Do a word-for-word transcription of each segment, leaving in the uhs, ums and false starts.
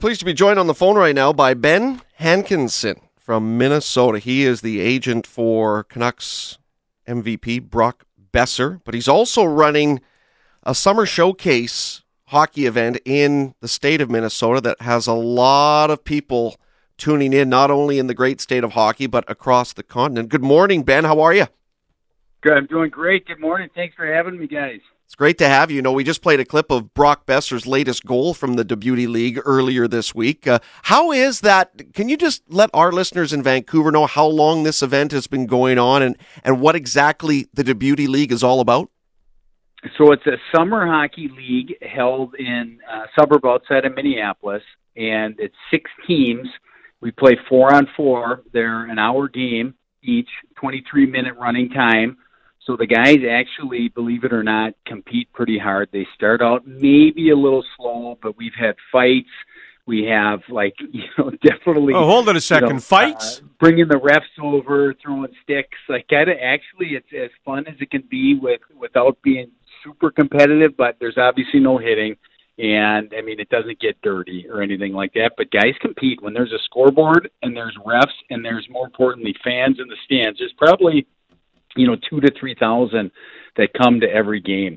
Pleased to be joined on the phone right now by Ben Hankinson from Minnesota. He is the agent for Canucks M V P Brock Boeser, but he's also running a summer showcase hockey event in the state of Minnesota that has a lot of people tuning in, not only in the great state of hockey, but across the continent. Good morning, Ben. How are you? Good. I'm doing great. Good morning. Thanks for having me, guys. It's great to have you. You know, we just played a clip of Brock Boeser's latest goal from the Beauty League earlier this week. Uh, how is that? Can you just let our listeners in Vancouver know how long this event has been going on and, and what exactly the Beauty League is all about? So it's a summer hockey league held in a suburb outside of Minneapolis, and it's six teams. We play four on four. They're an hour game each, twenty-three minute running time. So the guys actually, believe it or not, compete pretty hard. They start out maybe a little slow, but we've had fights. We have, like, you know, definitely... Oh, hold it a second. You know, fights? Uh, bringing the refs over, throwing sticks. Like, actually, it's as fun as it can be with without being super competitive, but there's obviously no hitting. And, I mean, it doesn't get dirty or anything like that. But guys compete. When there's a scoreboard and there's refs and there's, more importantly, fans in the stands, there's probably... you know, two to three thousand that come to every game,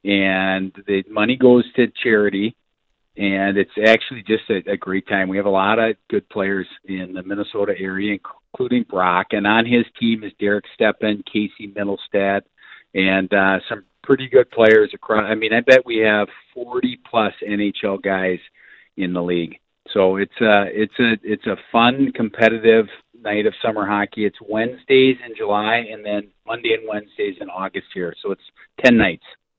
and the money goes to charity, and it's actually just a, a great time. We have a lot of good players in the Minnesota area, including Brock, and on his team is Derek Steppen, Casey Middlestad, and uh, some pretty good players across. I mean, I bet we have forty plus N H L guys in the league. So it's a it's a it's a fun, competitive night of summer hockey. It's Wednesdays in July and then Monday and Wednesdays in August here. So it's ten nights.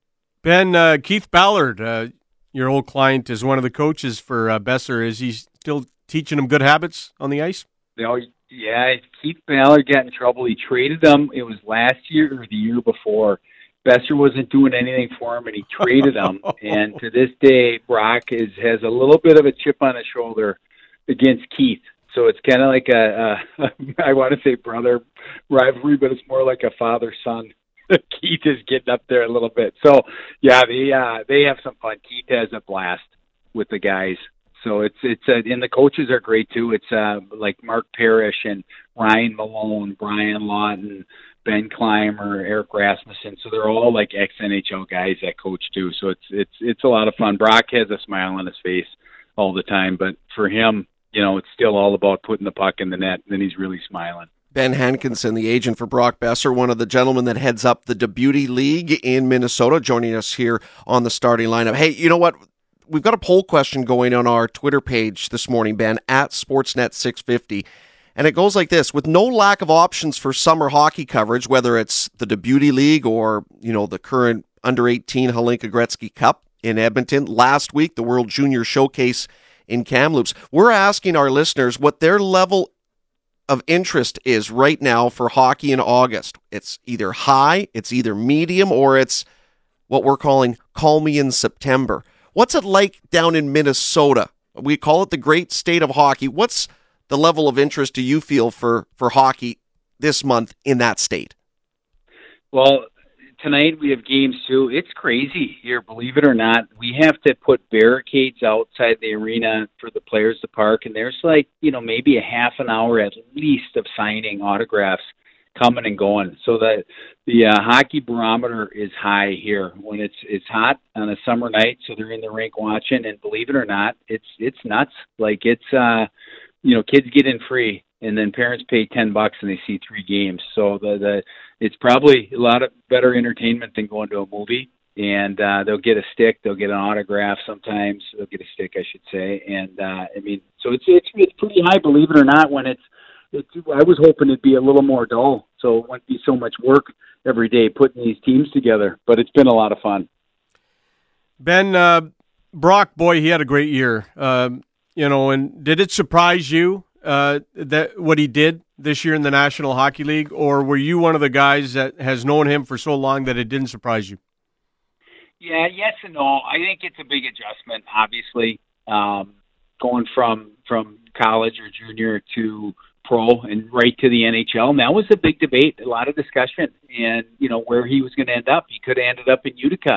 Ben, uh, Keith Ballard, uh, your old client, is one of the coaches for uh, Boeser. Is he still teaching him good habits on the ice? You know, yeah, Keith Ballard got in trouble. He traded him. It was last year or the year before. Boeser wasn't doing anything for him, and he traded him. And to this day, Brock is has a little bit of a chip on his shoulder against Keith. So it's kind of like a, a I want to say brother rivalry, but it's more like a father-son. Keith is getting up there a little bit. So, yeah, they uh, they have some fun. Keith has a blast with the guys. So it's it's uh, and the coaches are great too. It's uh, like Mark Parrish and Ryan Malone, Brian Lawton, Ben Clymer, Eric Rasmussen. So they're all like ex-N H L guys that coach too. So it's it's it's a lot of fun. Brock has a smile on his face all the time, but for him, you know, it's still all about putting the puck in the net, and then he's really smiling. Ben Hankinson, the agent for Brock Boeser, one of the gentlemen that heads up the Beauty League in Minnesota, joining us here on the starting lineup. Hey, you know what? We've got a poll question going on our Twitter page this morning, Ben, at Sportsnet six fifty. And it goes like this: with no lack of options for summer hockey coverage, whether it's the Beauty League or, you know, the current under eighteen Hlinka Gretzky Cup in Edmonton, last week, the World Junior Showcase in Kamloops, we're asking our listeners what their level of interest is right now for hockey in August. It's either high, it's either medium, or it's what we're calling call me in September. What's it like down in Minnesota? We call it the great state of hockey. What's the level of interest do you feel for, for hockey this month in that state? Well, tonight we have games too. It's crazy here, believe it or not. We have to put barricades outside the arena for the players to park, and there's like, you know, maybe a half an hour at least of signing autographs coming and going. So that the uh, hockey barometer is high here when it's it's hot on a summer night. So they're in the rink watching, and believe it or not, it's it's nuts. Like it's uh, you know, kids get in free, and then parents pay ten bucks and they see three games. So the the it's probably a lot of better entertainment than going to a movie. And uh, they'll get a stick, they'll get an autograph sometimes. They'll get a stick, I should say. And uh, I mean, so it's it's it's pretty high, believe it or not. When it's, it's I was hoping it'd be a little more dull, so it wouldn't be so much work every day putting these teams together. But it's been a lot of fun. Ben, uh, Brock, boy, he had a great year. Uh, you know, and did it surprise you uh, that what he did this year in the National Hockey League, or were you one of the guys that has known him for so long that it didn't surprise you? Yeah, yes and no. I think it's a big adjustment, obviously, um, going from from college or junior to pro and right to the N H L. And that was a big debate, a lot of discussion, and, you know, where he was going to end up. He could have ended up in Utica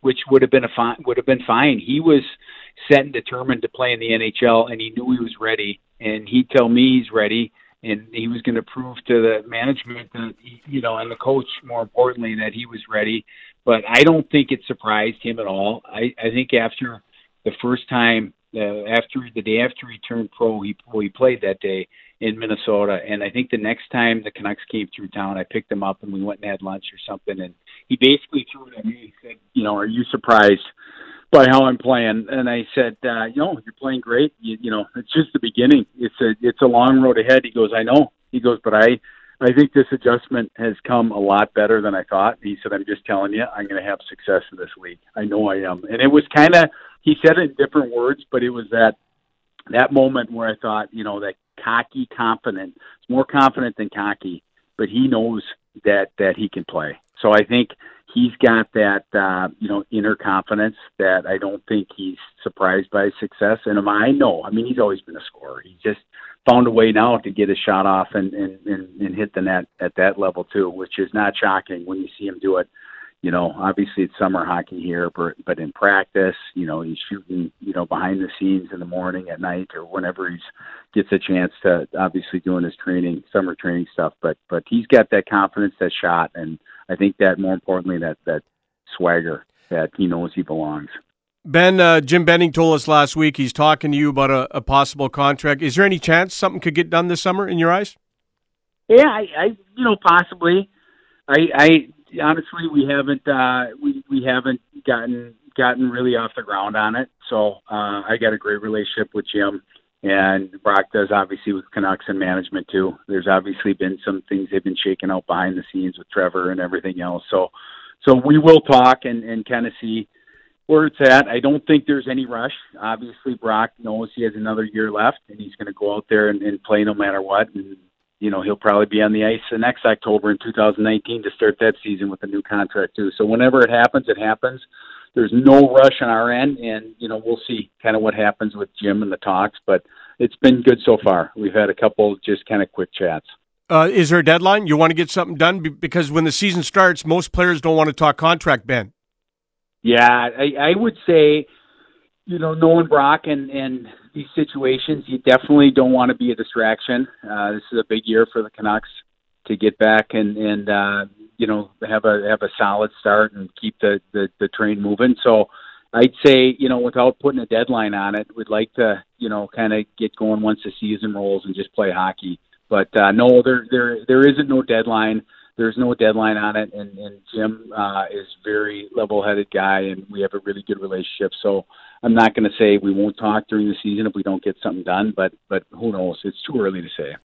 which would have been a fine, would have been fine. He was set and determined to play in the N H L, and he knew he was ready. And he'd tell me he's ready, and he was going to prove to the management that, he, you know, and the coach, more importantly, that he was ready. But I don't think it surprised him at all. I, I think after the first time, uh, after the day after he turned pro, he, well, he played that day in Minnesota. And I think the next time the Canucks came through town, I picked him up and we went and had lunch or something. And he basically threw it at me. He said, you know, are you surprised by how I'm playing? And I said, uh, you know, you're playing great. You, you know, it's just the beginning. It's a, it's a long road ahead. He goes, I know. He goes, but I, I think this adjustment has come a lot better than I thought. He said, I'm just telling you, I'm going to have success in this league. I know I am. And it was kind of, he said it in different words, but it was that, that moment where I thought, you know, that cocky, confident, it's more confident than cocky, but he knows that, that he can play. So I think he's got that, uh, you know, inner confidence that I don't think he's surprised by his success. And am I? No. I mean, he's always been a scorer. He just found a way now to get his shot off and, and, and, and hit the net at that level too, which is not shocking when you see him do it. You know, obviously it's summer hockey here, but, but in practice, you know, he's shooting, you know, behind the scenes in the morning, at night, or whenever he gets a chance to, obviously doing his training, summer training stuff. But, but he's got that confidence, that shot, and I think that more importantly, that, that swagger that he knows he belongs. Ben, uh, Jim Benning told us last week he's talking to you about a, a possible contract. Is there any chance something could get done this summer in your eyes? Yeah, I, I you know, possibly. I, I honestly, we haven't uh, we we haven't gotten gotten really off the ground on it. So uh, I got a great relationship with Jim, and Brock does obviously with Canucks and management too. There's obviously been some things they've been shaking out behind the scenes with Trevor and everything else. So so we will talk and, and kind of see where it's at. I don't think there's any rush. Obviously, Brock knows he has another year left, and he's going to go out there and, and play no matter what. And, you know, he'll probably be on the ice the next October in two thousand nineteen to start that season with a new contract, too. So whenever it happens, it happens. There's no rush on our end, and, you know, we'll see kind of what happens with Jim and the talks. But it's been good so far. We've had a couple just kind of quick chats. Uh, is there a deadline? You want to get something done? Because when the season starts, most players don't want to talk contract, Ben. Yeah, I, I would say, you know, knowing Brock and, and these situations, you definitely don't want to be a distraction. Uh, this is a big year for the Canucks to get back and, and uh, you know, have a have a solid start and keep the, the, the train moving. So I'd say, you know, without putting a deadline on it, we'd like to, you know, kind of get going once the season rolls and just play hockey. But uh, no, there there there isn't no deadline. There's no deadline on it, and, and Jim uh, is a very level-headed guy, and we have a really good relationship. So I'm not going to say we won't talk during the season if we don't get something done, but but who knows? It's too early to say.